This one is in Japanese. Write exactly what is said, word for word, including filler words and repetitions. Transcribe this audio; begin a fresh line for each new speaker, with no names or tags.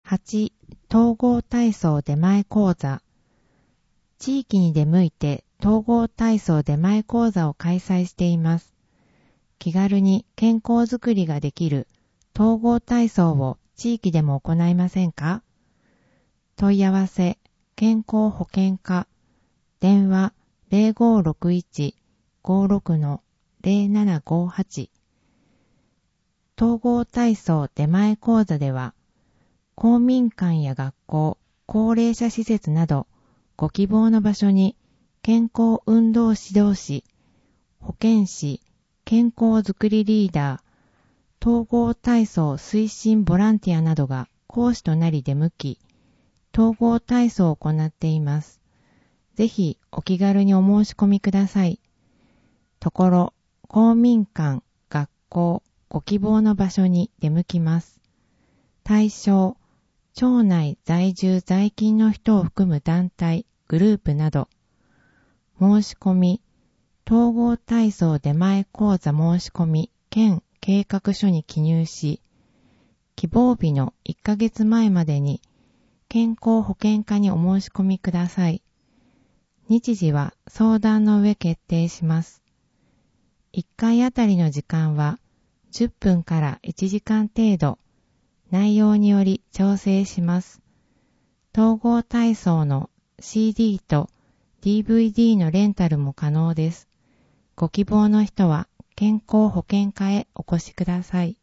はち、統合体操出前講座。地域に出向いて統合体操出前講座を開催しています。気軽に健康づくりができる統合体操を地域でも行いませんか？問い合わせ、健康保険課、電話 ゼロごろくいち ごろく ゼロななごはち。統合体操出前講座では、公民館や学校、高齢者施設など、ご希望の場所に健康運動指導士、保健師、健康づくりリーダー、統合体操推進ボランティアなどが講師となり出向き、統合体操を行っています。ぜひお気軽にお申し込みください。ところ、公民館、学校、ご希望の場所に出向きます。対象、町内在住在勤の人を含む団体、グループなど、申し込み、統合体操出前講座申し込み兼計画書に記入し、希望日のいっかげつまえまでに健康保険課にお申し込みください。日時は相談の上決定します。いっかいあたりの時間はじゅっぷんからいちじかん程度、内容により調整します。統合体操の シーディー と ディーブイディー のレンタルも可能です。ご希望の人は健康保険課へお越しください。